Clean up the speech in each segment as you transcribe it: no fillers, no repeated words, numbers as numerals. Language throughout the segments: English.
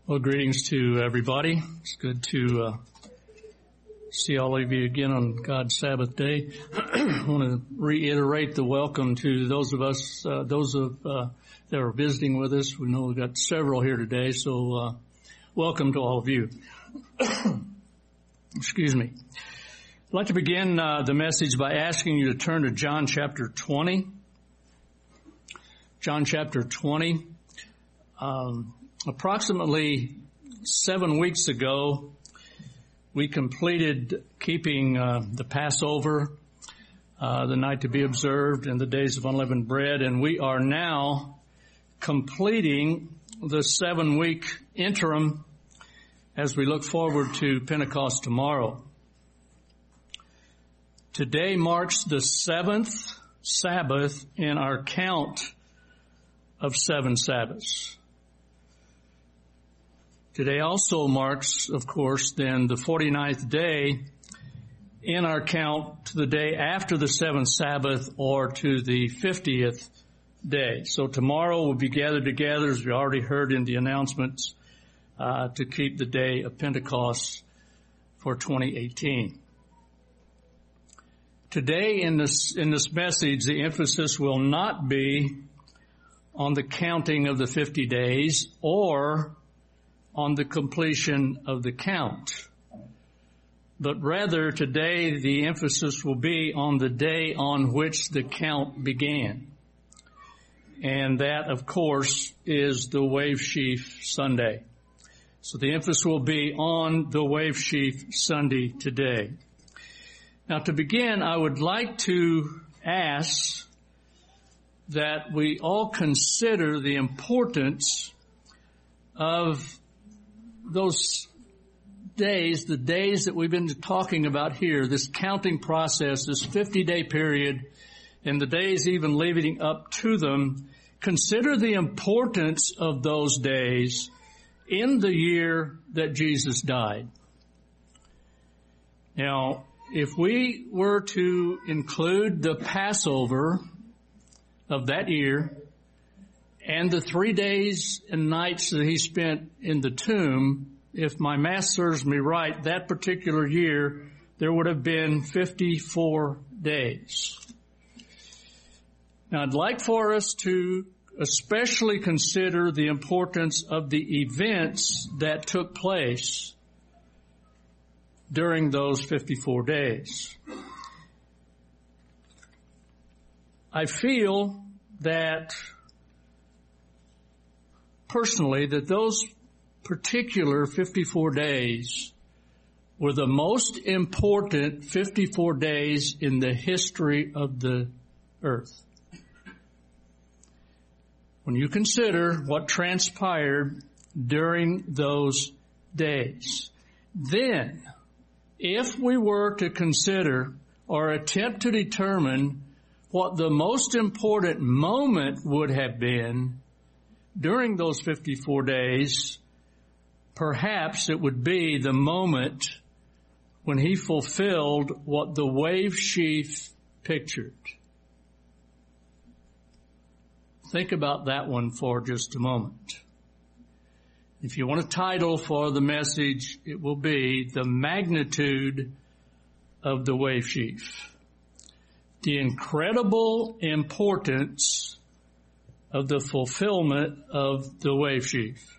Well, greetings to everybody. It's good to see all of you again on God's Sabbath day. I want to reiterate the welcome to those of us, that are visiting with us. We know we've got several here today, so welcome to all of you. Excuse me. I'd like to begin the message by asking you to turn to John chapter 20. John chapter 20. Approximately 7 weeks ago, we completed keeping the Passover, the night to be observed, and the days of unleavened bread, and we are now completing the 7-week interim as we look forward to Pentecost tomorrow. Today marks the 7th Sabbath in our count of 7 Sabbaths. Today also marks, of course, then the 49th day in our count to the day after the 7th Sabbath or to the 50th day. So tomorrow we'll be gathered together, as we already heard in the announcements, to keep the day of Pentecost for 2018. Today in this message, the emphasis will not be on the counting of the 50 days or on the completion of the count. But rather, today the emphasis will be on the day on which the count began. And that, of course, is the Wave Sheaf Sunday. So the emphasis will be on the Wave Sheaf Sunday today. Now, to begin, I would like to ask that we all consider the importance of those days, the days that we've been talking about here, this counting process, this 50-day period, and the days even leading up to them. Consider the importance of those days in the year that Jesus died. Now, if we were to include the Passover of that year and the 3 days and nights that he spent in the tomb, if my math serves me right, that particular year, there would have been 54 days. Now, I'd like for us to especially consider the importance of the events that took place during those 54 days. I feel that personally, that those particular 54 days were the most important 54 days in the history of the earth. When you consider what transpired during those days, then if we were to consider or attempt to determine what the most important moment would have been during those 54 days, perhaps it would be the moment when he fulfilled what the wave sheaf pictured. Think about that one for just a moment. If you want a title for the message, it will be The Magnitude of the Wave Sheaf. The incredible importance of the fulfillment of the wave sheaf.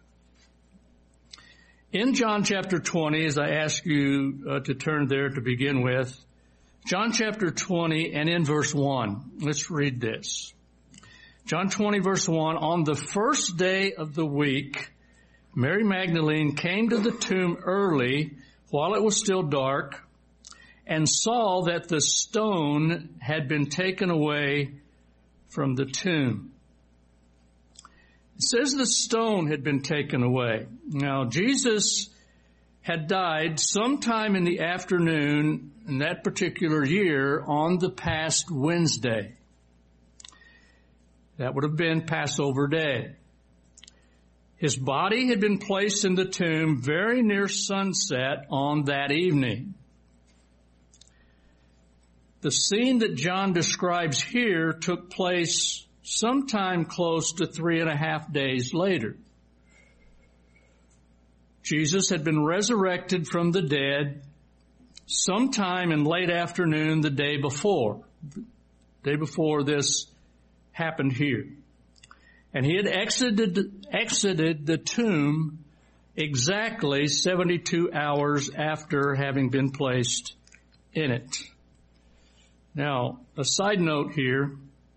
In John chapter 20, as I ask you to turn there to begin with, John chapter 20 and in verse 1, let's read this. John 20 verse 1, on the first day of the week, Mary Magdalene came to the tomb early while it was still dark and saw that the stone had been taken away from the tomb. It says the stone had been taken away. Now, Jesus had died sometime in the afternoon in that particular year on the past Wednesday. That would have been Passover Day. His body had been placed in the tomb very near sunset on that evening. The scene that John describes here took place sometime close to 3.5 days later. Jesus had been resurrected from the dead sometime in late afternoon the day before this happened here. And he had exited the tomb exactly 72 hours after having been placed in it. Now, a side note here.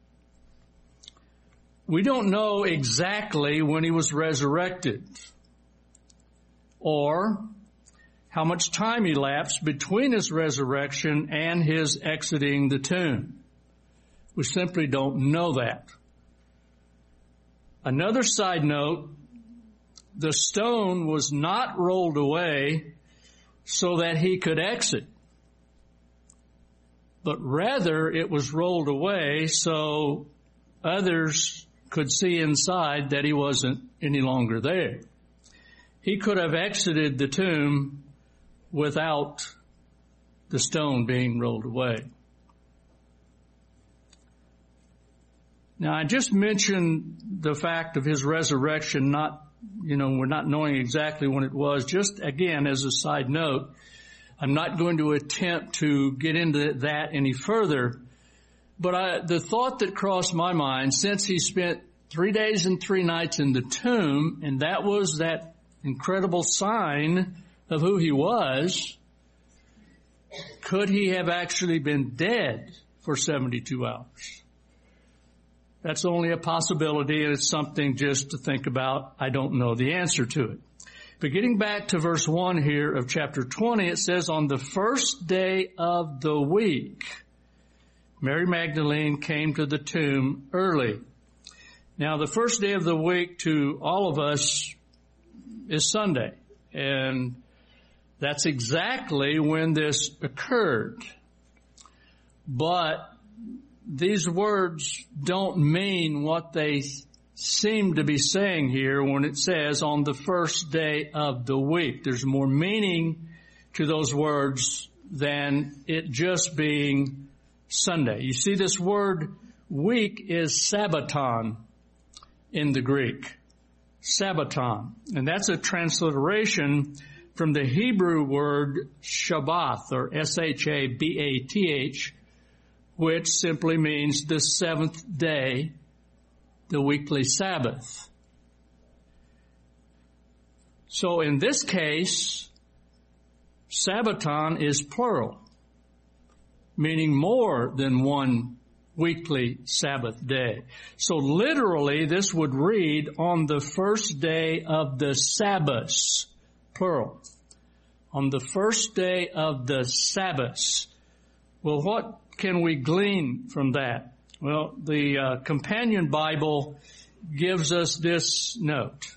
We don't know exactly when he was resurrected or how much time elapsed between his resurrection and his exiting the tomb. We simply don't know that. Another side note, the stone was not rolled away so that he could exit, but rather it was rolled away so others could see inside that he wasn't any longer there. He could have exited the tomb without the stone being rolled away. Now, I just mentioned the fact of his resurrection, we're not knowing exactly when it was. Just again, as a side note, I'm not going to attempt to get into that any further. But the thought that crossed my mind, since he spent 3 days and 3 nights in the tomb, and that was that incredible sign of who he was, could he have actually been dead for 72 hours? That's only a possibility, and it's something just to think about. I don't know the answer to it. But getting back to verse 1 here of chapter 20, it says, on the first day of the week, Mary Magdalene came to the tomb early. Now, the first day of the week to all of us is Sunday, and that's exactly when this occurred. But these words don't mean what they seem to be saying here when it says on the first day of the week. There's more meaning to those words than it just being Sunday. You see, this word week is Sabbaton in the Greek. Sabbaton. And that's a transliteration from the Hebrew word Shabbath, or S-H-A-B-A-T-H, which simply means the seventh day, the weekly Sabbath. So in this case, Sabbaton is plural, meaning more than one weekly Sabbath day. So literally, this would read on the first day of the Sabbath, plural. On the first day of the Sabbath. Well, what can we glean from that? Well, the Companion Bible gives us this note.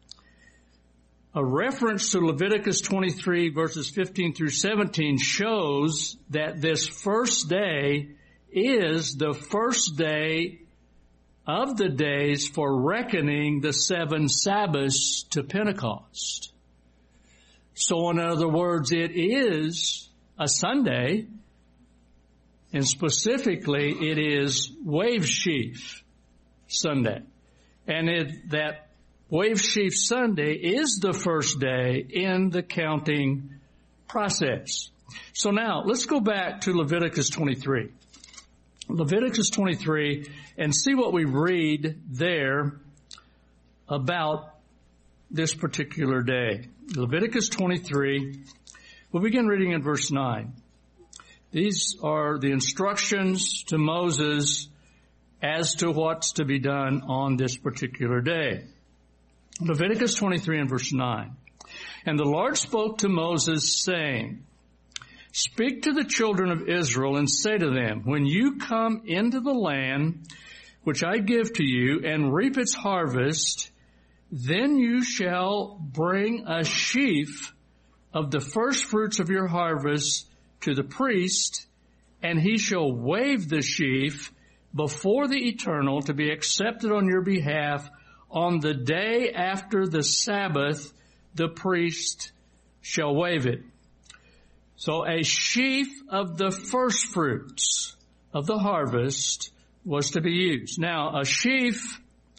A reference to Leviticus 23 verses 15 through 17 shows that this first day is the first day of the days for reckoning the 7 Sabbaths to Pentecost. So in other words, it is a Sunday, and specifically it is Wave Sheaf Sunday. And that Wave Sheaf Sunday is the first day in the counting process. So now let's go back to Leviticus 23. Leviticus 23 and see what we read there about this particular day. Leviticus 23, we'll begin reading in verse 9. These are the instructions to Moses as to what's to be done on this particular day. Leviticus 23 and verse 9. And the Lord spoke to Moses, saying, speak to the children of Israel and say to them, when you come into the land which I give to you and reap its harvest, then you shall bring a sheaf of the first fruits of your harvest to the priest, and he shall wave the sheaf before the Eternal to be accepted on your behalf. On the day after the Sabbath, the priest shall wave it. So a sheaf of the first fruits of the harvest was to be used. Now, a sheaf,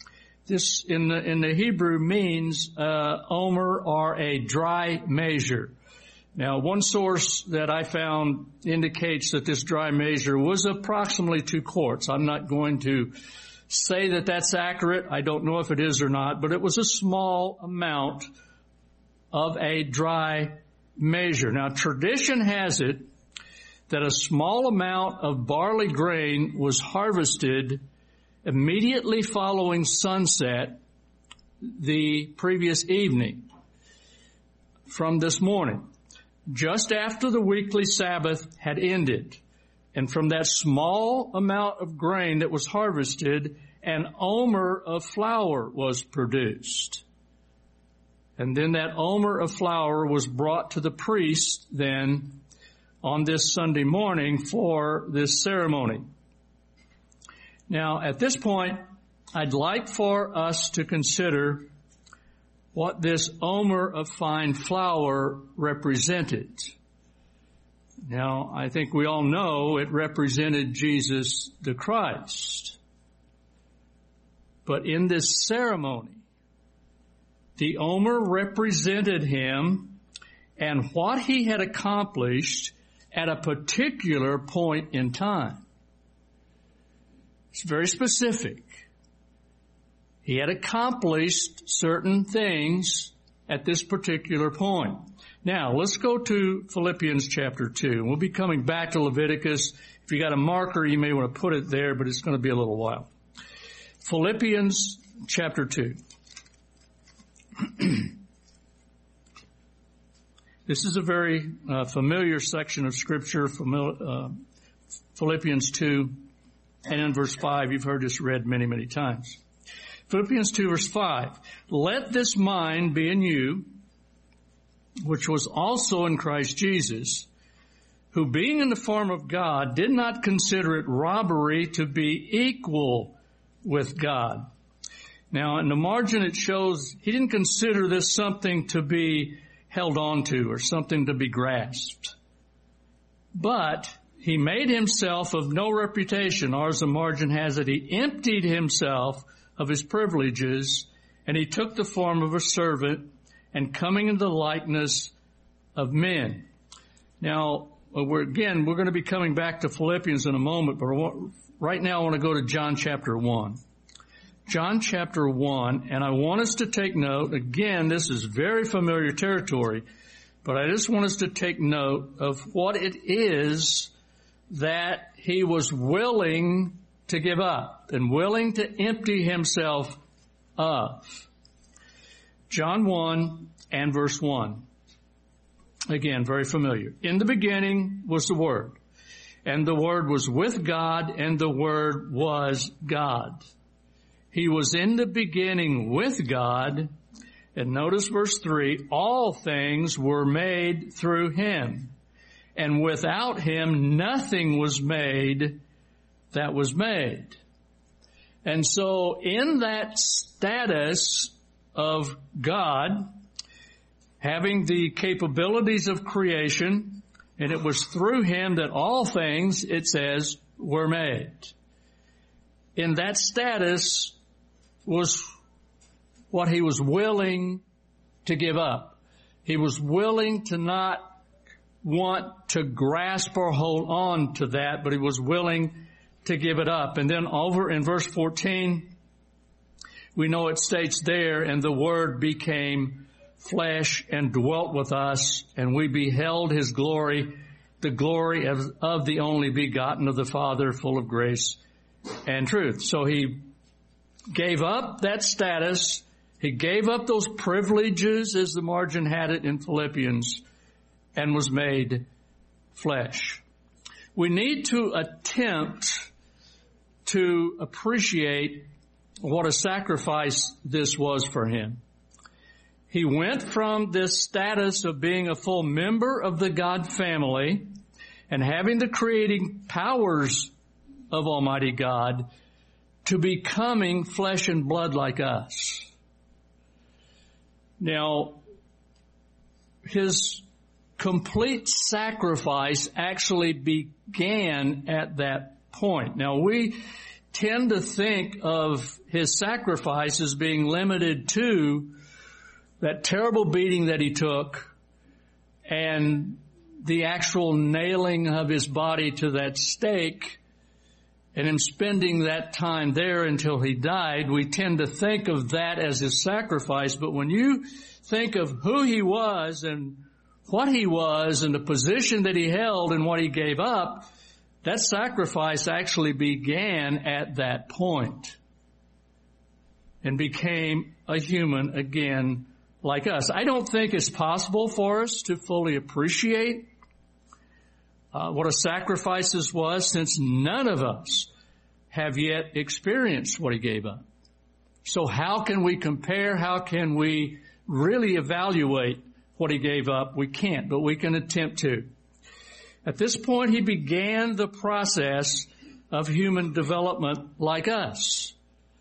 This in the Hebrew means omer, or a dry measure. Now, one source that I found indicates that this dry measure was approximately 2 quarts. I'm not going to say that that's accurate. I don't know if it is or not, but it was a small amount of a dry measure. Now, tradition has it that a small amount of barley grain was harvested immediately following sunset the previous evening from this morning, just after the weekly Sabbath had ended. And from that small amount of grain that was harvested, an omer of flour was produced. And then that omer of flour was brought to the priest then on this Sunday morning for this ceremony. Now, at this point, I'd like for us to consider what this omer of fine flour represented. Now, I think we all know it represented Jesus the Christ. But in this ceremony, the omer represented him and what he had accomplished at a particular point in time. It's very specific. He had accomplished certain things at this particular point. Now, let's go to Philippians chapter 2. We'll be coming back to Leviticus. If you got a marker, you may want to put it there, but it's going to be a little while. Philippians chapter 2. This is a very familiar section of Scripture, Philippians 2, and in verse 5, you've heard this read many, many times. Philippians 2, verse 5, let this mind be in you, which was also in Christ Jesus, who being in the form of God did not consider it robbery to be equal with God. Now, in the margin it shows he didn't consider this something to be held on to or something to be grasped. But he made himself of no reputation, or as the margin has it, he emptied himself of his privileges, and he took the form of a servant, and coming in the likeness of men. Now, we're going to be coming back to Philippians in a moment, but right now I want to go to John chapter 1. John chapter 1, and I want us to take note, again, this is very familiar territory, but I just want us to take note of what it is that he was willing to give up and willing to empty himself of. John 1 and verse 1. Again, very familiar. In the beginning was the Word, and the Word was with God, and the Word was God. He was in the beginning with God, and notice verse 3, all things were made through him, and without him nothing was made that was made. And so in that status of God, having the capabilities of creation, and it was through him that all things, it says, were made. In that status was what he was willing to give up. He was willing to not want to grasp or hold on to that, but he was willing to give it up. And then over in verse 14, we know it states there, and the Word became flesh and dwelt with us, and we beheld his glory, the glory of the only begotten of the Father, full of grace and truth. So he gave up that status. He gave up those privileges, as the margin had it in Philippians, and was made flesh. We need to attempt to appreciate what a sacrifice this was for him. He went from this status of being a full member of the God family and having the creating powers of Almighty God to becoming flesh and blood like us. Now, his complete sacrifice actually began at that point. Now, we tend to think of his sacrifice as being limited to that terrible beating that he took and the actual nailing of his body to that stake and him spending that time there until he died. We tend to think of that as his sacrifice. But when you think of who he was and what he was and the position that he held and what he gave up, that sacrifice actually began at that point and became a human again like us. I don't think it's possible for us to fully appreciate what a sacrifice was, since none of us have yet experienced what he gave up. So how can we compare? How can we really evaluate what he gave up? We can't, but we can attempt to. At this point, he began the process of human development like us.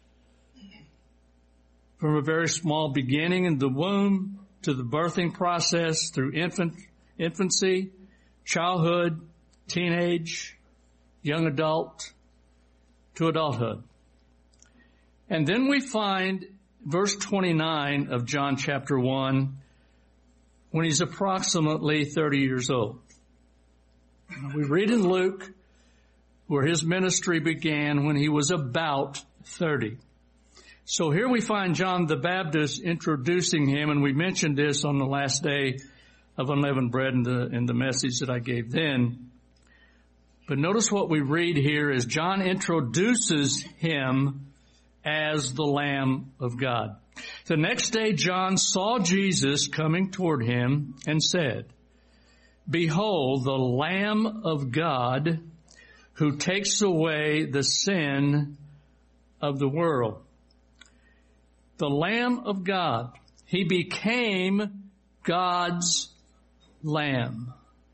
From a very small beginning in the womb to the birthing process through infancy, childhood, teenage, young adult, to adulthood. And then we find verse 29 of John chapter 1 when he's approximately 30 years old. We read in Luke where his ministry began when he was about 30. So here we find John the Baptist introducing him, and we mentioned this on the last day of unleavened bread in the message that I gave then. But notice what we read here is John introduces him as the Lamb of God. The next day John saw Jesus coming toward him and said, "Behold, the Lamb of God who takes away the sin of the world." The Lamb of God. He became God's Lamb.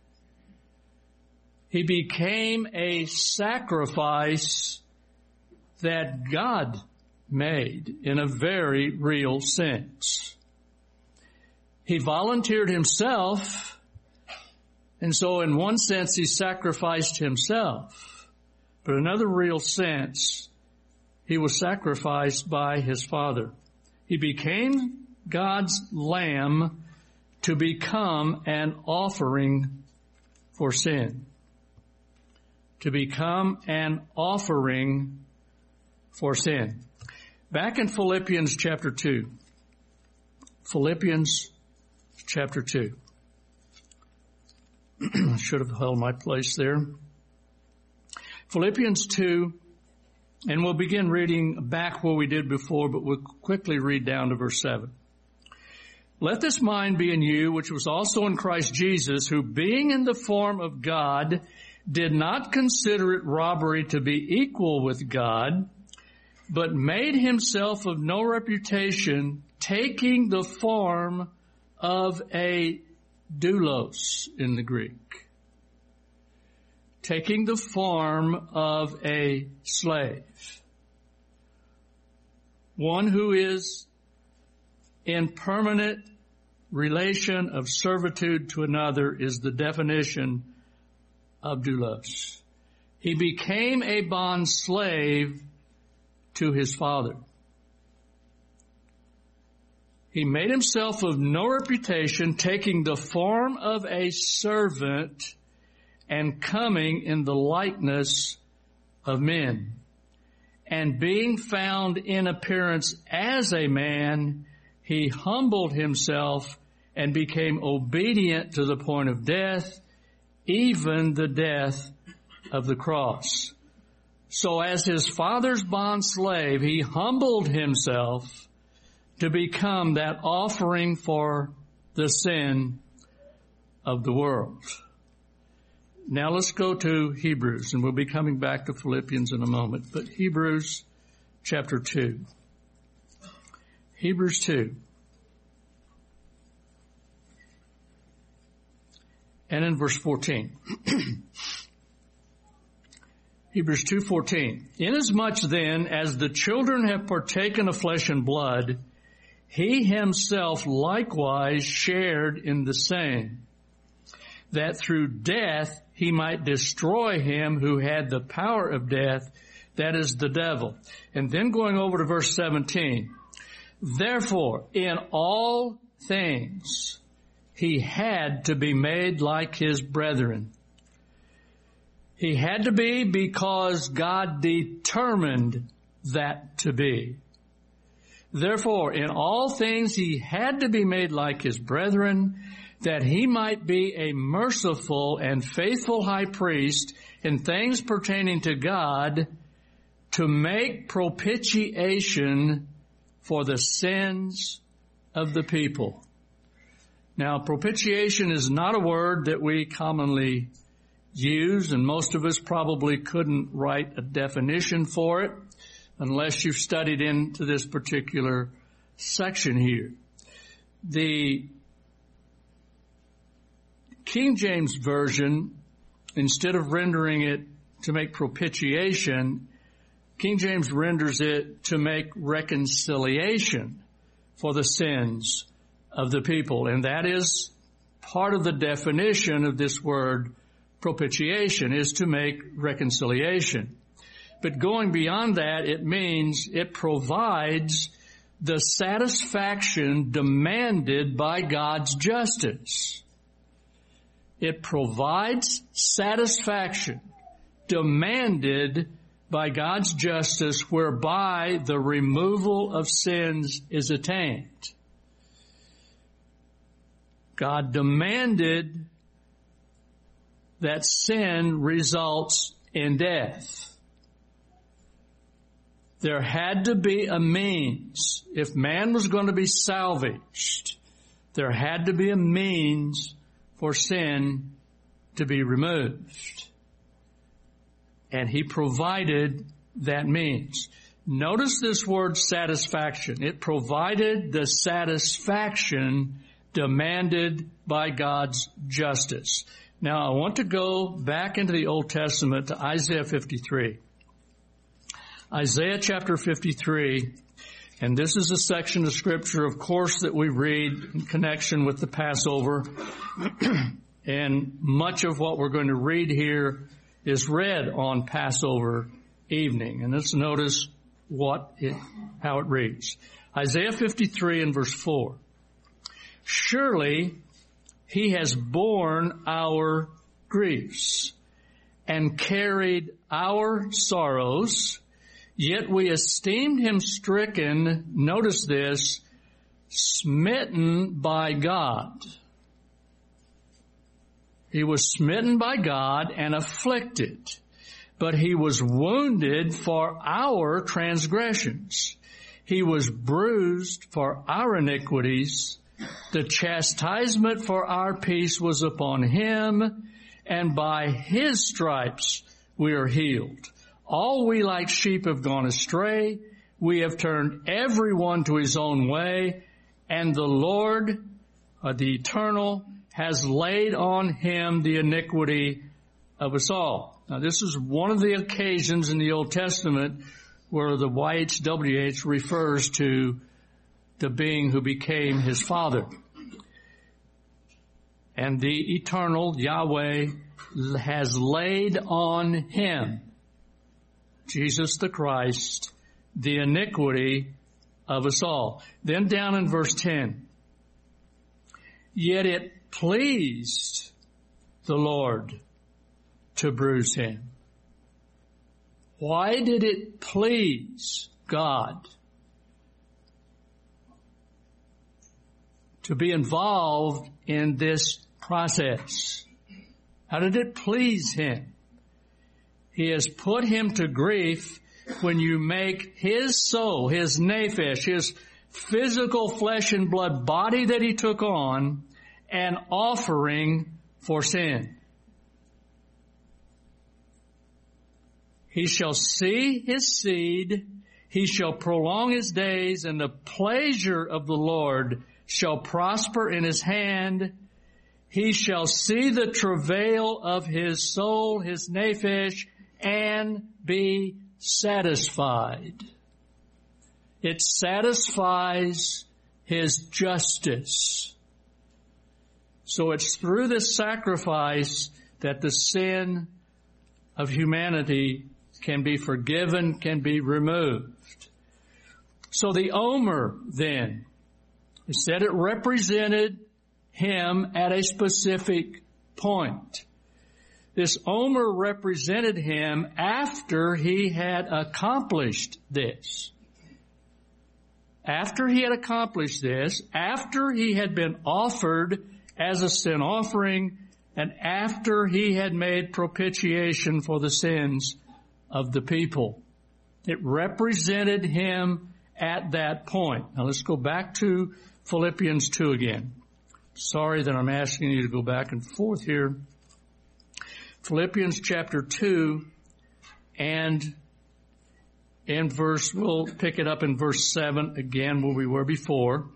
He became a sacrifice that God made in a very real sense. He volunteered himself, and so in one sense he sacrificed himself. But in another real sense, he was sacrificed by his Father. He became God's Lamb to become an offering for sin. To become an offering for sin. Back in Philippians chapter 2. Philippians chapter 2. I should have held my place there. Philippians 2, and we'll begin reading back where we did before, but we'll quickly read down to verse 7. "Let this mind be in you, which was also in Christ Jesus, who being in the form of God, did not consider it robbery to be equal with God, but made himself of no reputation, taking the form of a doulos in the Greek. Taking the form of a slave. One who is in permanent relation of servitude to another is the definition of doulos. He became a bond slave to his Father. He made himself of no reputation, taking the form of a servant and coming in the likeness of men. And being found in appearance as a man, he humbled himself and became obedient to the point of death, even the death of the cross. So as his Father's bond slave, he humbled himself to become that offering for the sin of the world. Now let's go to Hebrews, and we'll be coming back to Philippians in a moment. But Hebrews chapter 2. Hebrews 2. And in verse 14. Hebrews 2:14. Inasmuch then as the children have partaken of flesh and blood, he himself likewise shared in the same, that through death he might destroy him who had the power of death, That is the devil. And then going over to verse 17. Therefore, in all things, he had to be made like his brethren. He had to be because God determined that to be. Therefore, in all things, he had to be made like his brethren, that he might be a merciful and faithful high priest in things pertaining to God, to make propitiation for the sins of the people. Now, propitiation is not a word that we commonly use, and most of us probably couldn't write a definition for it unless you've studied into this particular section here. The King James Version, instead of rendering it to make propitiation, King James renders it to make reconciliation for the sins of the people. And that is part of the definition of this word propitiation, is to make reconciliation. But going beyond that, it means it provides the satisfaction demanded by God's justice. It provides satisfaction demanded by God's justice, whereby the removal of sins is attained. God demanded that sin results in death. There had to be a means. If man was going to be salvaged, there had to be a means for sin to be removed. And he provided that means. Notice this word satisfaction. It provided the satisfaction demanded by God's justice. Now, I want to go back into the Old Testament to Isaiah 53. Isaiah chapter 53, and this is a section of Scripture, of course, that we read in connection with the Passover. And much of what we're going to read here is read on Passover evening. And let's notice how it reads. Isaiah 53 and verse 4. Surely he has borne our griefs and carried our sorrows, yet we esteemed him stricken, notice this, smitten by God. He was smitten by God and afflicted, but he was wounded for our transgressions. He was bruised for our iniquities. The chastisement for our peace was upon him, and by his stripes we are healed. All we like sheep have gone astray. We have turned everyone to his own way, and the Lord, the Eternal, has laid on him the iniquity of us all. Now, this is one of the occasions in the Old Testament where the YHWH refers to the being who became his father. And the Eternal, Yahweh, has laid on him, Jesus the Christ, the iniquity of us all. Then down in verse 10, yet it pleased the Lord to bruise him. Why did it please God to be involved in this process? How did it please him? He has put him to grief when you make his soul, his nephesh, his physical flesh and blood body that he took on, an offering for sin. He shall see his seed, he shall prolong his days, and the pleasure of the Lord shall prosper in his hand. He shall see the travail of his soul, his nephesh, and be satisfied. It satisfies his justice. So it's through this sacrifice that the sin of humanity can be forgiven, can be removed. So the Omer then, it said it represented him at a specific point. This Omer represented him after he had accomplished this. After he had accomplished this, after he had been offered as a sin offering, and after he had made propitiation for the sins of the people. It represented him at that point. Now let's go back to Philippians 2 again. Sorry that I'm asking you to go back and forth here. Philippians chapter 2 and we'll pick it up in verse 7 again where we were before.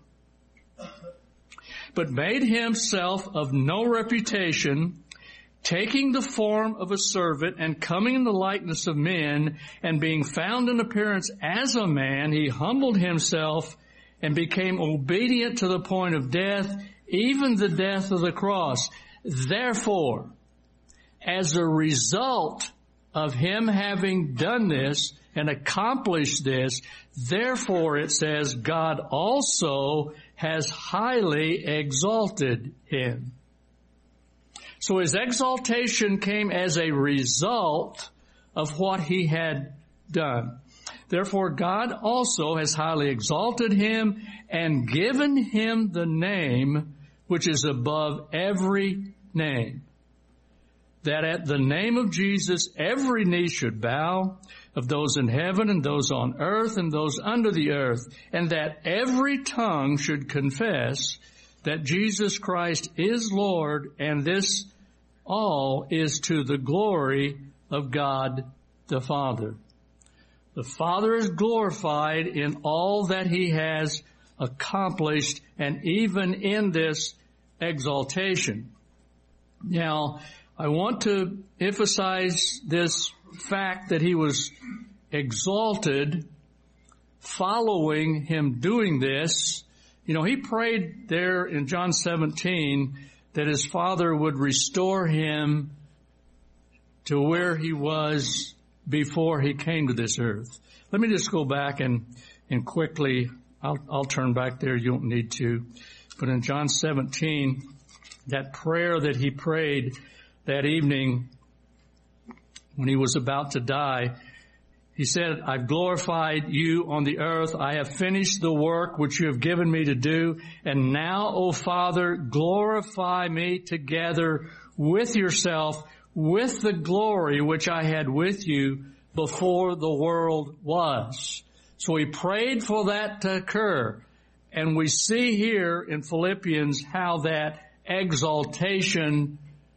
But made himself of no reputation, taking the form of a servant and coming in the likeness of men, and being found in appearance as a man, he humbled himself and became obedient to the point of death, even the death of the cross. Therefore, as a result of him having done this and accomplished this, therefore it says God also has highly exalted him. So his exaltation came as a result of what he had done. Therefore God also has highly exalted him and given him the name which is above every name, that at the name of Jesus every knee should bow, of those in heaven and those on earth and those under the earth, and that every tongue should confess that Jesus Christ is Lord, and this all is to the glory of God the Father. The Father is glorified in all that he has accomplished, and even in this exaltation. Now, I want to emphasize this fact that he was exalted following him doing this. You know, he prayed there in John 17 that his Father would restore him to where he was before he came to this earth. Let me just go back and quickly, I'll turn back there. You don't need to. But in John 17, that prayer that he prayed that evening when he was about to die, he said, I've glorified you on the earth. I have finished the work which you have given me to do. And now, O Father, glorify me together with yourself, with the glory which I had with you before the world was. So he prayed for that to occur. And we see here in Philippians how that exaltation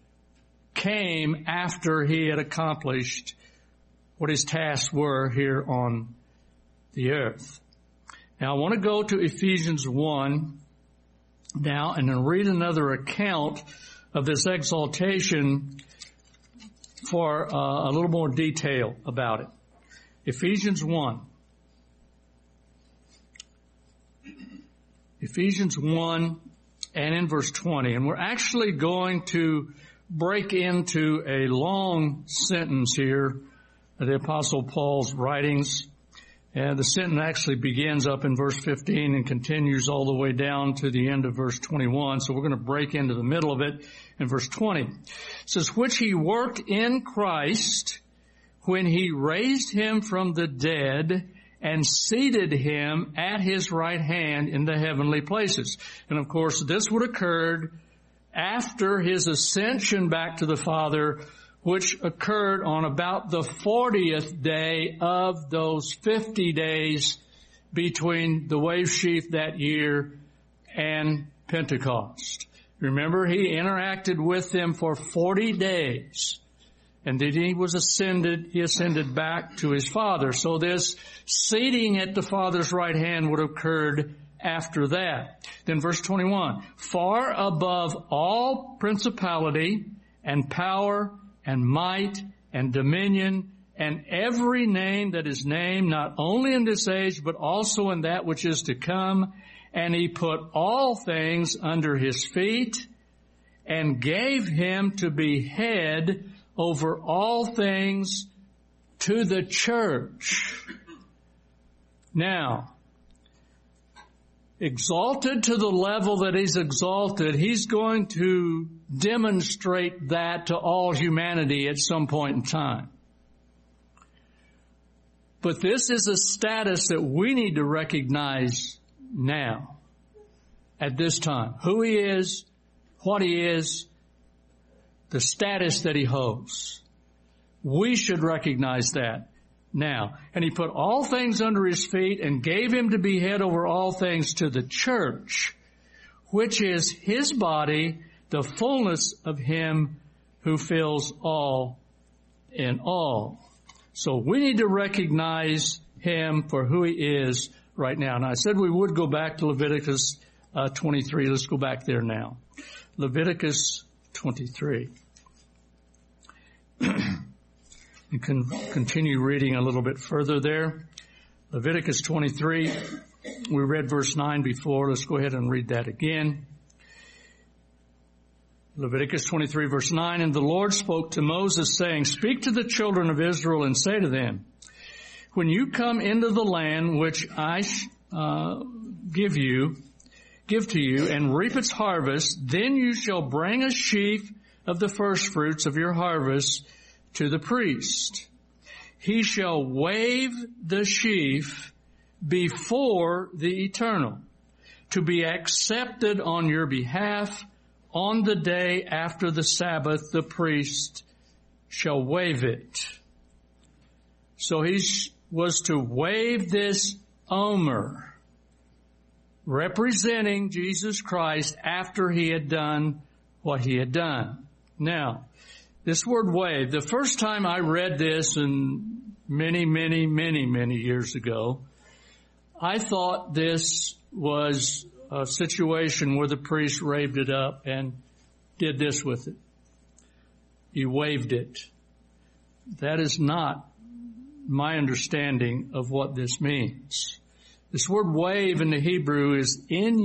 came after he had accomplished what his tasks were here on the earth. Now I want to go to Ephesians 1 now and then read another account of this exaltation for a little more detail about it. Ephesians 1. Ephesians 1 and in verse 20. And we're actually going to break into a long sentence here of the Apostle Paul's writings. And the sentence actually begins up in verse 15 and continues all the way down to the end of verse 21. So we're going to break into the middle of it in verse 20. It says, which he worked in Christ when he raised him from the dead and seated him at his right hand in the heavenly places. And of course, this would occur after his ascension back to the Father, which occurred on about the 40th day of those 50 days between the wave sheaf that year and Pentecost. Remember, he interacted with them for 40 days. And then he ascended back to his Father. So this seating at the Father's right hand would have occurred after that. Then verse 21, far above all principality and power and might and dominion and every name that is named, not only in this age, but also in that which is to come. And he put all things under his feet and gave him to be head over all things to the church. Now, exalted to the level that he's exalted, he's going to demonstrate that to all humanity at some point in time. But this is a status that we need to recognize now, at this time. Who he is, what he is, the status that he holds. We should recognize that now. And he put all things under his feet and gave him to be head over all things to the church, which is his body, the fullness of him who fills all in all. So we need to recognize him for who he is right now. And I said we would go back to Leviticus 23. Let's go back there now. Leviticus 23. You can continue reading a little bit further there. Leviticus 23. We read verse 9 before. Let's go ahead and read that again. Leviticus 23 verse 9, and the Lord spoke to Moses saying, speak to the children of Israel and say to them, when you come into the land which I give to you and reap its harvest, then you shall bring a sheaf of the first fruits of your harvest to the priest. He shall wave the sheaf before the Eternal to be accepted on your behalf. On the day after the Sabbath, the priest shall wave it. So he was to wave this omer, representing Jesus Christ after he had done what he had done. Now, this word wave, the first time I read this and many years ago, I thought this was a situation where the priest raised it up and did this with it. He waved it. That is not my understanding of what this means. This word wave in the Hebrew is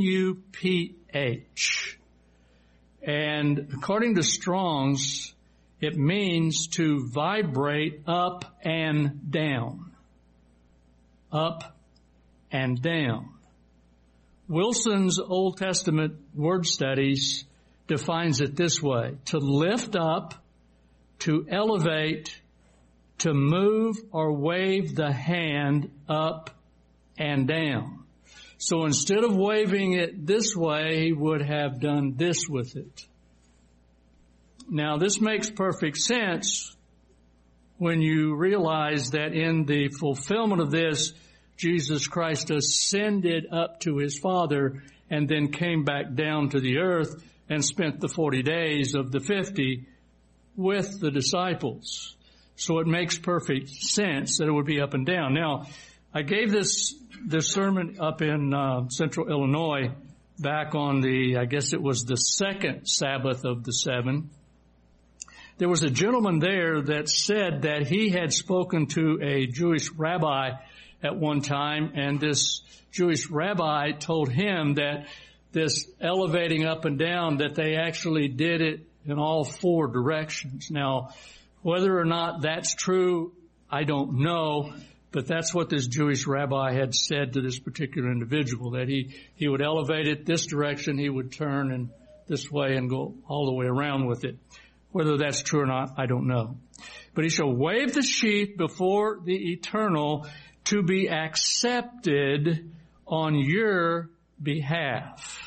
N-U-P-H. And according to Strong's, it means to vibrate up and down. Up and down. Wilson's Old Testament Word Studies defines it this way: to lift up, to elevate, to move or wave the hand up and down. So instead of waving it this way, he would have done this with it. Now, this makes perfect sense when you realize that in the fulfillment of this, Jesus Christ ascended up to his Father and then came back down to the earth and spent the 40 days of the 50 with the disciples. So it makes perfect sense that it would be up and down. Now, I gave this sermon up in Central Illinois back on I guess it was the second Sabbath of the 7. There was a gentleman there that said that he had spoken to a Jewish rabbi at one time, and this Jewish rabbi told him that this elevating up and down, that they actually did it in all four directions. Now, whether or not that's true, I don't know, but that's what this Jewish rabbi had said to this particular individual, that he would elevate it this direction, he would turn and this way and go all the way around with it. Whether that's true or not, I don't know. But he shall wave the sheaf before the Eternal to be accepted on your behalf.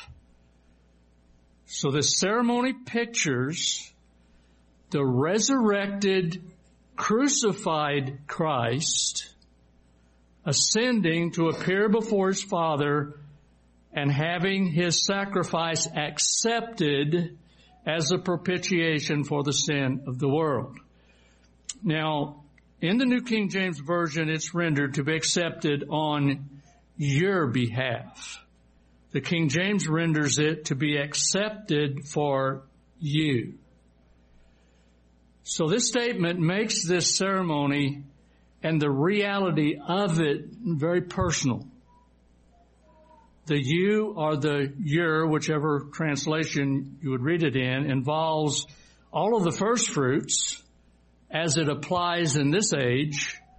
So the ceremony pictures the resurrected, crucified Christ ascending to appear before his Father and having his sacrifice accepted as a propitiation for the sin of the world. Now, in the New King James Version, it's rendered to be accepted on your behalf. The King James renders it to be accepted for you. So this statement makes this ceremony and the reality of it very personal. The you or the your, whichever translation you would read it in, involves all of the first fruits as it applies in this age,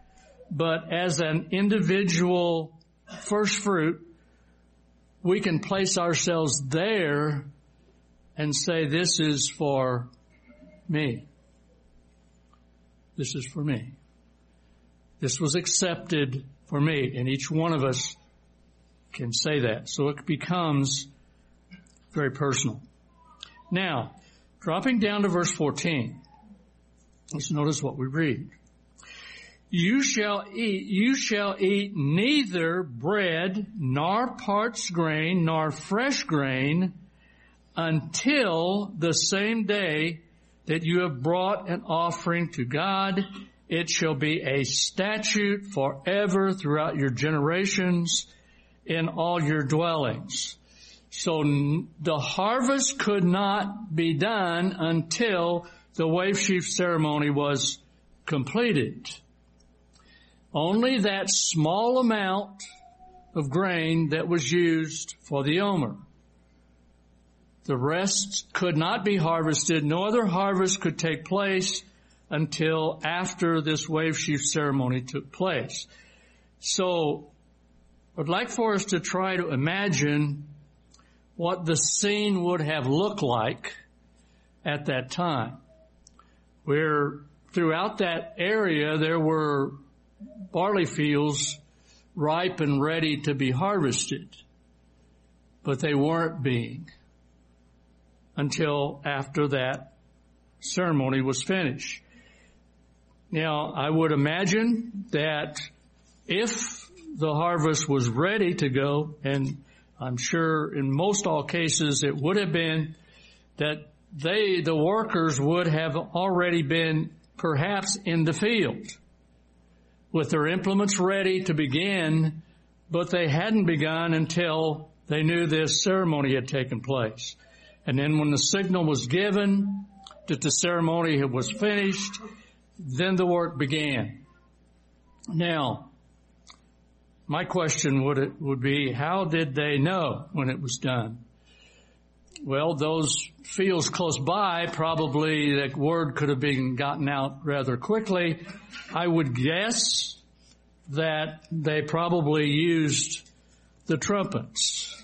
but as an individual first fruit, we can place ourselves there and say, this is for me. This is for me. This was accepted for me. And each one of us can say that. So it becomes very personal. Now, dropping down to verse 14, let's notice what we read. You shall eat neither bread, nor parched grain, nor fresh grain, until the same day that you have brought an offering to God. It shall be a statute forever throughout your generations in all your dwellings. So the harvest could not be done until the wave sheaf ceremony was completed. Only that small amount of grain that was used for the omer. The rest could not be harvested. No other harvest could take place until after this wave sheaf ceremony took place. So I'd like for us to try to imagine what the scene would have looked like at that time, where throughout that area there were barley fields ripe and ready to be harvested, but they weren't being until after that ceremony was finished. Now, I would imagine that if the harvest was ready to go, and I'm sure in most all cases it would have been, that the workers would have already been perhaps in the field with their implements ready to begin, but they hadn't begun until they knew this ceremony had taken place. And then when the signal was given that the ceremony was finished, then the work began. Now, my question would be, how did they know when it was done? Well, those fields close by, probably that word could have been gotten out rather quickly. I would guess that they probably used the trumpets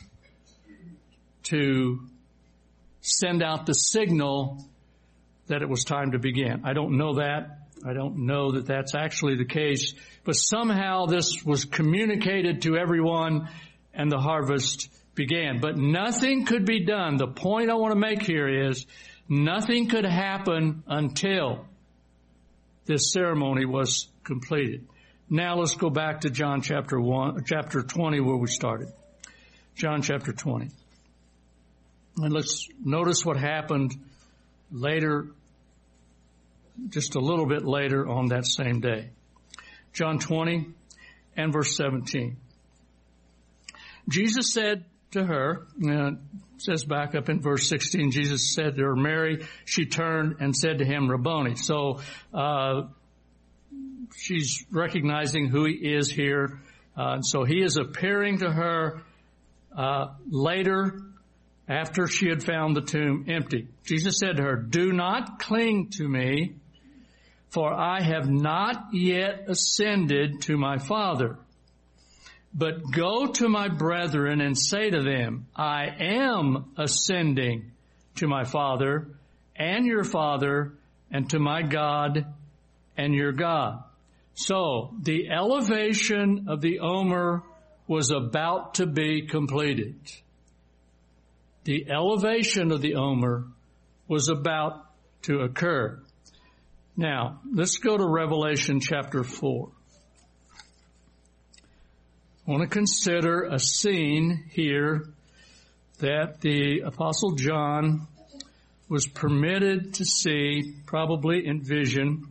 to send out the signal that it was time to begin. I don't know that. I don't know that that's actually the case, but somehow this was communicated to everyone and the harvest began. But nothing could be done. The point I want to make here is nothing could happen until this ceremony was completed. Now let's go back to John chapter 20 where we started. John chapter 20. And let's notice what happened later, just a little bit later on that same day. John 20 and verse 17. Jesus said to her, it says back up in verse 16, Jesus said to her, Mary. She turned and said to him, Rabboni. So she's recognizing who he is here. So he is appearing to her later after she had found the tomb empty. Jesus said to her, do not cling to me, for I have not yet ascended to my Father. But go to my brethren and say to them, I am ascending to my Father and your Father, and to my God and your God. So the elevation of the Omer was about to be completed. The elevation of the Omer was about to occur. Now, let's go to Revelation chapter 4. I want to consider a scene here that the Apostle John was permitted to see, probably in vision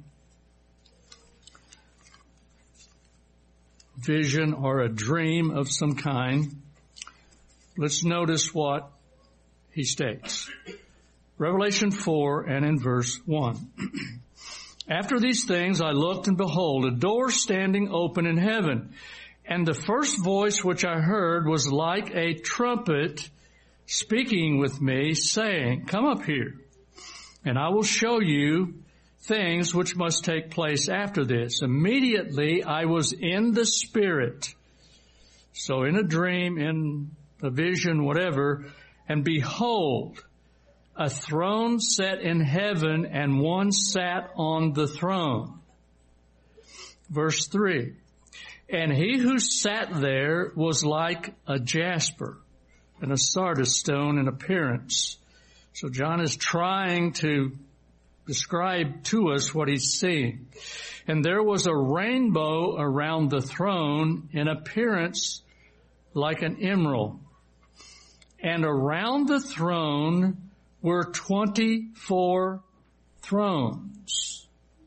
or a dream of some kind. Let's notice what he states. Revelation 4 and in verse 1. After these things I looked, and behold, a door standing open in heaven. And the first voice which I heard was like a trumpet speaking with me, saying, come up here, and I will show you things which must take place after this. Immediately I was in the Spirit. So in a dream, in a vision, whatever, and behold, a throne set in heaven, and one sat on the throne. Verse 3. And he who sat there was like a jasper and a sardis stone in appearance. So John is trying to describe to us what he's seeing. And there was a rainbow around the throne in appearance like an emerald. And around the throne were 24 thrones.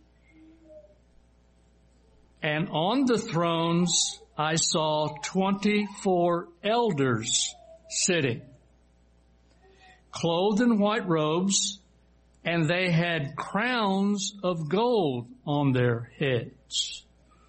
And on the thrones I saw 24 elders sitting, clothed in white robes, and they had crowns of gold on their heads.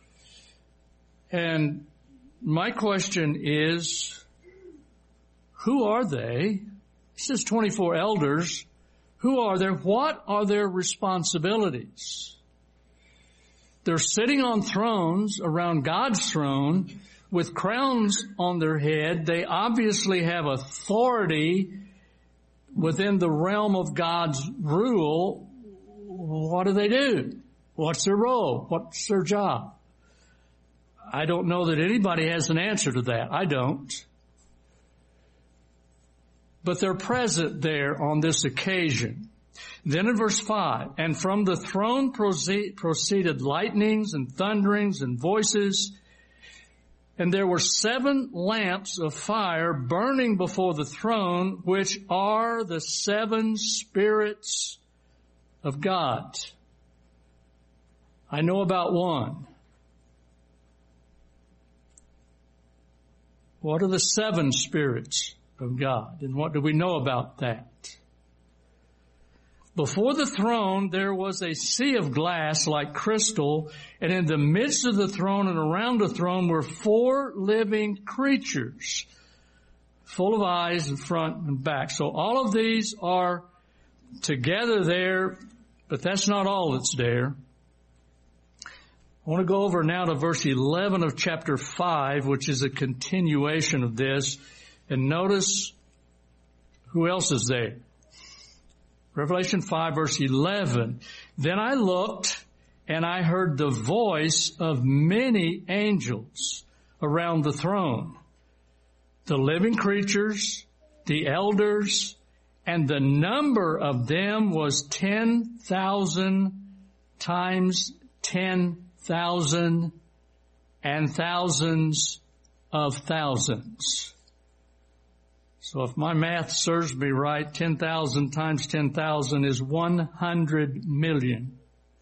And my question is, who are they? It says 24 elders. Who are they? What are their responsibilities? They're sitting on thrones around God's throne with crowns on their head. They obviously have authority within the realm of God's rule. What do? What's their role? What's their job? I don't know that anybody has an answer to that. I don't. But they're present there on this occasion. Then in verse 5, and from the throne proceeded lightnings and thunderings and voices, and there were 7 lamps of fire burning before the throne, which are the 7 spirits of God. I know about one. What are the 7 spirits of God? And what do we know about that? Before the throne there was a sea of glass like crystal, and in the midst of the throne and around the throne were 4 living creatures, full of eyes in front and back. So all of these are together there, but that's not all that's there. I want to go over now to verse 11 of chapter 5, which is a continuation of this, and notice who else is there. Revelation 5 verse 11, then I looked and I heard the voice of many angels around the throne, the living creatures, the elders, and the number of them was 10,000 times 10,000 and thousands of thousands. So if my math serves me right, 10,000 times 10,000 is 100 million.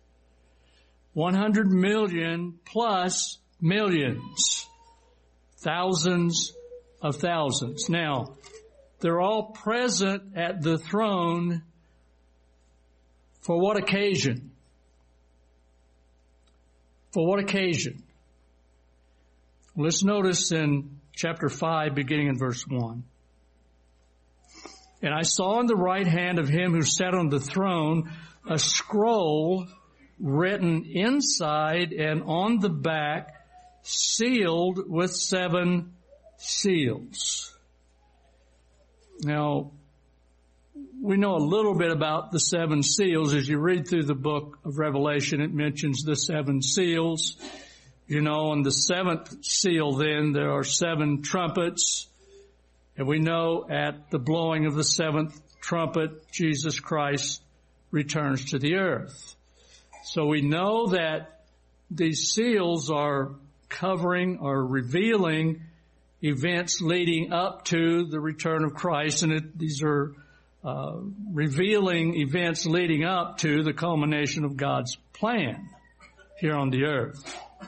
100 million plus millions. Thousands of thousands. Now, they're all present at the throne for what occasion? For what occasion? Let's notice in chapter 5, beginning in verse 1. And I saw in the right hand of him who sat on the throne a scroll written inside and on the back, sealed with 7 seals. Now, we know a little bit about the 7 seals. As you read through the book of Revelation, it mentions the 7 seals. You know, on the 7th seal then, there are 7 trumpets. And we know at the blowing of the 7th trumpet, Jesus Christ returns to the earth. So we know that these seals are covering or revealing events leading up to the return of Christ. And these are revealing events leading up to the culmination of God's plan here on the earth.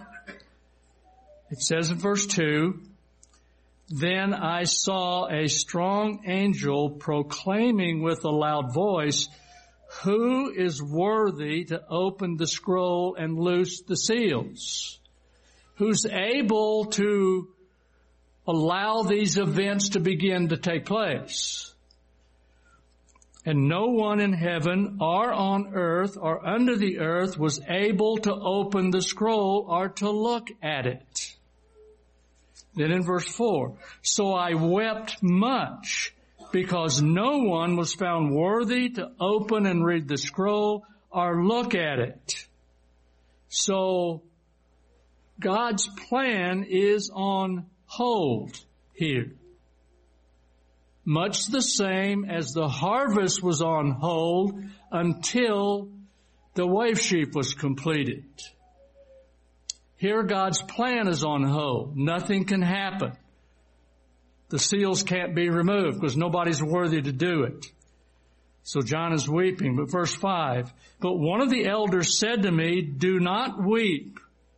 It says in verse 2, then I saw a strong angel proclaiming with a loud voice, who is worthy to open the scroll and loose the seals? Who's able to allow these events to begin to take place? And no one in heaven or on earth or under the earth was able to open the scroll or to look at it. Then in verse 4, so I wept much because no one was found worthy to open and read the scroll or look at it. So God's plan is on hold here. Much the same as the harvest was on hold until the wave sheaf was completed. Here God's plan is on hold. Nothing can happen. The seals can't be removed because nobody's worthy to do it. So John is weeping. But verse 5, but one of the elders said to me, do not weep.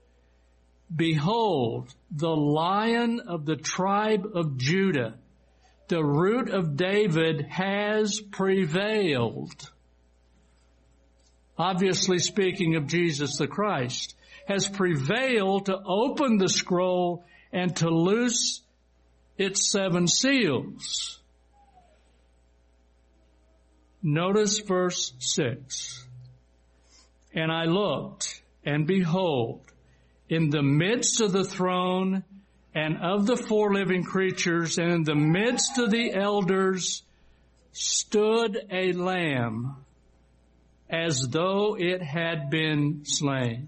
Behold, the Lion of the tribe of Judah, the Root of David, has prevailed. Obviously speaking of Jesus the Christ, has prevailed to open the scroll and to loose its 7 seals. Notice verse 6. And I looked, and behold, in the midst of the throne and of the 4 living creatures, and in the midst of the elders, stood a lamb as though it had been slain.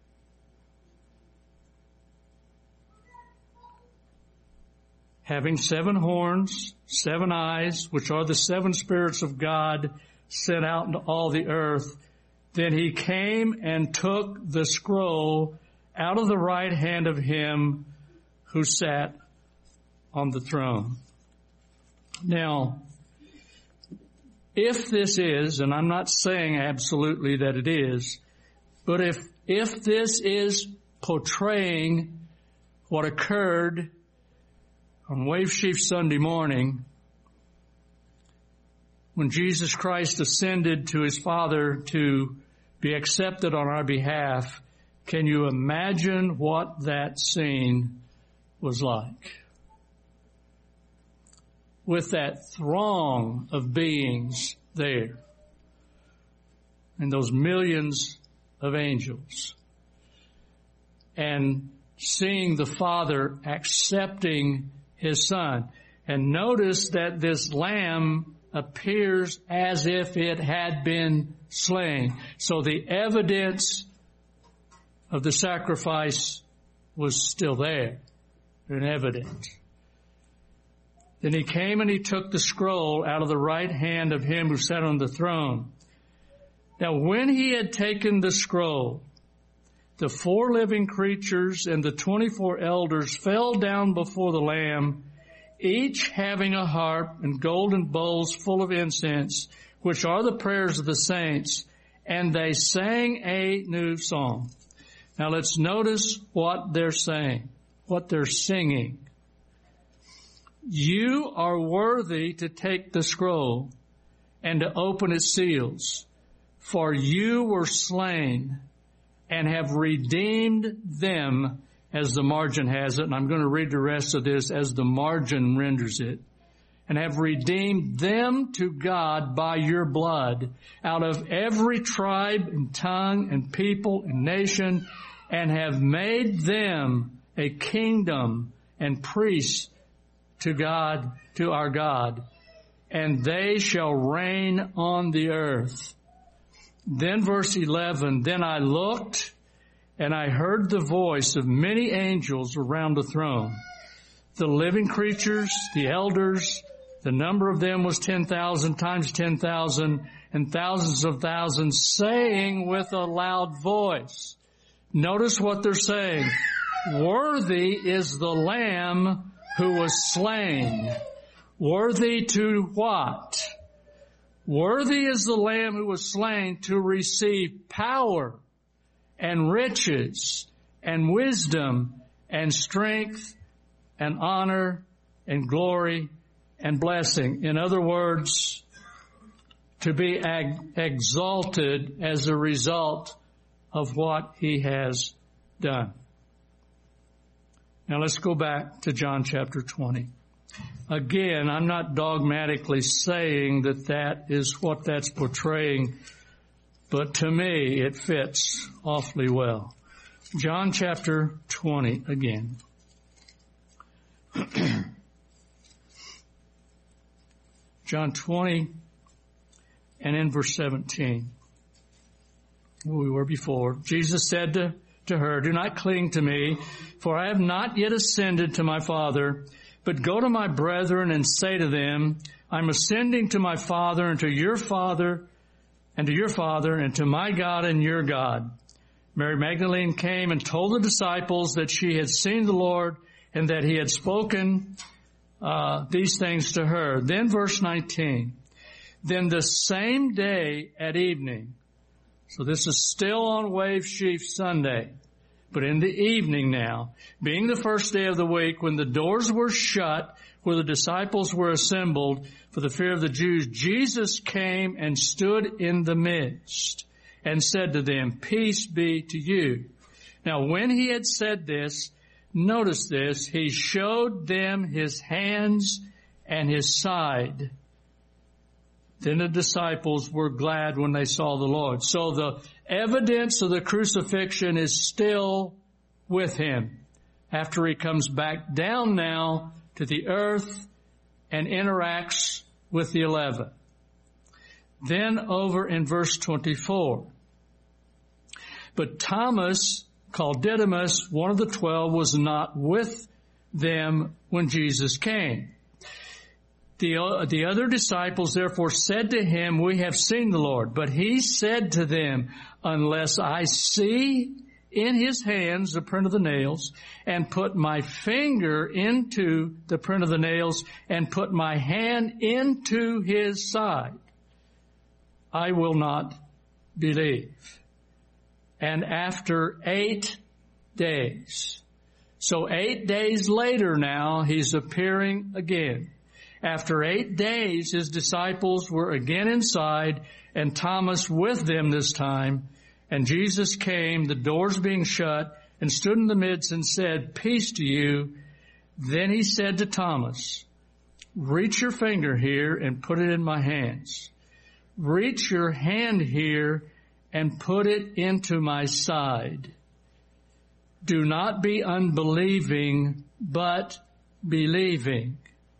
Having 7 horns, 7 eyes, which are the 7 spirits of God sent out into all the earth. Then he came and took the scroll out of the right hand of him who sat on the throne. Now, if this is, and I'm not saying absolutely that it is, but if this is portraying what occurred on Wave Sheaf Sunday morning, when Jesus Christ ascended to his Father to be accepted on our behalf, can you imagine what that scene was like? With that throng of beings there, and those millions of angels, and seeing the Father accepting his Son. And notice that this lamb appears as if it had been slain. So the evidence of the sacrifice was still there and evident. Then he came and he took the scroll out of the right hand of him who sat on the throne. Now when he had taken the scroll, the 4 living creatures and the 24 elders fell down before the Lamb, each having a harp and golden bowls full of incense, which are the prayers of the saints, and they sang a new song. Now let's notice what they're saying, what they're singing. You are worthy to take the scroll and to open its seals, for you were slain and have redeemed them, as the margin has it, and I'm going to read the rest of this as the margin renders it, and have redeemed them to God by your blood out of every tribe and tongue and people and nation, and have made them a kingdom and priests to God, to our God, and they shall reign on the earth. Then verse 11, then I looked and I heard the voice of many angels around the throne. The living creatures, the elders, the number of them was 10,000 times 10,000 and thousands of thousands, saying with a loud voice. Notice what they're saying. Worthy is the Lamb who was slain. Worthy to what? Worthy is the Lamb who was slain to receive power and riches and wisdom and strength and honor and glory and blessing. In other words, to be exalted as a result of what he has done. Now let's go back to John chapter 20. Again, I'm not dogmatically saying that that is what that's portraying, but to me it fits awfully well. John chapter 20 again. John 20 and in verse 17, where we were before, Jesus said to her, "Do not cling to me, for I have not yet ascended to my Father, but go to my brethren and say to them, I'm ascending to my Father and to your Father, and to your Father, and to my God and your God." Mary Magdalene came and told the disciples that she had seen the Lord and that he had spoken these things to her. Then verse 19, then the same day at evening, so this is still on Wave Sheaf Sunday, but in the evening now, being the first day of the week, when the doors were shut, where the disciples were assembled for the fear of the Jews, Jesus came and stood in the midst and said to them, "Peace be to you." Now when he had said this, notice this, he showed them his hands and his side. Then the disciples were glad when they saw the Lord. So the evidence of the crucifixion is still with him after he comes back down now to the earth and interacts with the 11. Then over in verse 24. But Thomas, called Didymus, one of the 12, was not with them when Jesus came. The other disciples therefore said to him, "We have seen the Lord." But he said to them, "Unless I see in his hands the print of the nails, and put my finger into the print of the nails, and put my hand into his side, I will not believe." And after 8 days, so 8 days later now, he's appearing again. After 8 days, his disciples were again inside, and Thomas with them this time. And Jesus came, the doors being shut, and stood in the midst and said, "Peace to you." Then he said to Thomas, "Reach your finger here and put it in my hands. Reach your hand here and put it into my side. Do not be unbelieving, but believing."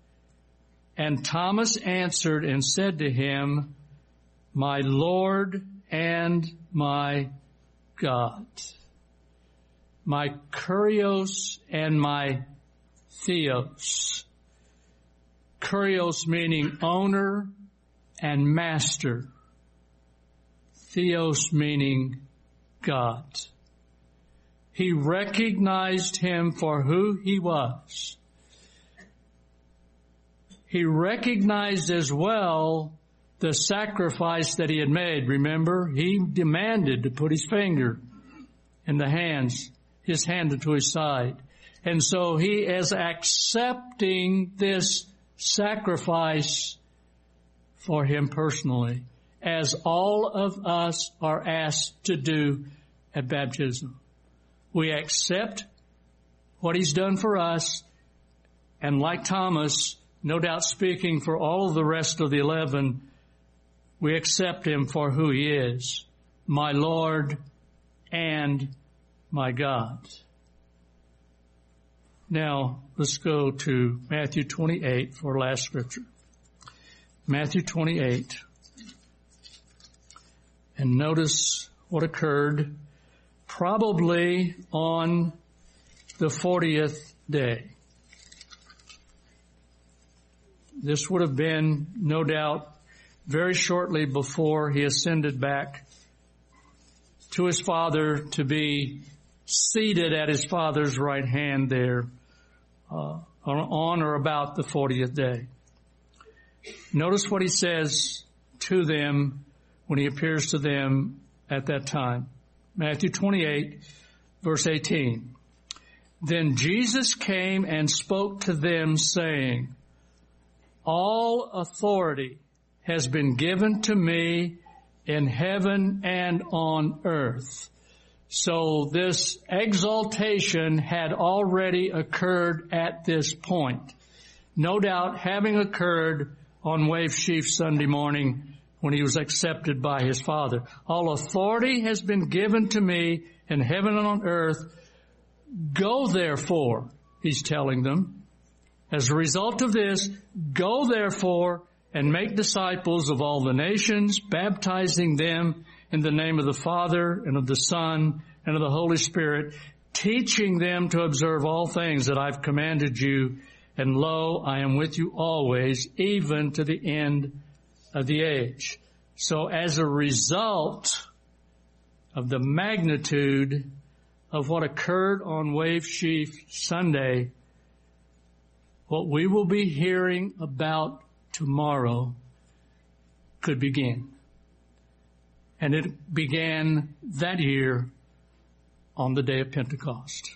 And Thomas answered and said to him, "My Lord and my God." My kurios and my theos. Kurios meaning owner and master. Theos meaning God. He recognized him for who he was. He recognized as well the sacrifice that he had made. Remember, he demanded to put his finger in the hands, his hand into his side. And so he is accepting this sacrifice for him personally, as all of us are asked to do at baptism. We accept what he's done for us, and like Thomas, no doubt speaking for all of the rest of the 11, we accept him for who he is, my Lord and my God. Now, let's go to Matthew 28 for last scripture. Matthew 28. And notice what occurred probably on the 40th day. This would have been, no doubt, very shortly before he ascended back to his Father to be seated at his Father's right hand there on or about the 40th day. Notice what he says to them when he appears to them at that time. Matthew 28, verse 18. Then Jesus came and spoke to them, saying, "All authority has been given to me in heaven and on earth." So this exaltation had already occurred at this point. no doubt having occurred on Wave Sheaf Sunday morning when he was accepted by his Father. All authority has been given to me in heaven and on earth. Go therefore, he's telling them. As a result of this, go therefore and make disciples of all the nations, baptizing them in the name of the Father and of the Son and of the Holy Spirit, teaching them to observe all things that I've commanded you. And lo, I am with you always, even to the end of the age. So as a result of the magnitude of what occurred on Wave Sheaf Sunday, what we will be hearing about tomorrow could begin. And it began that year on the day of Pentecost.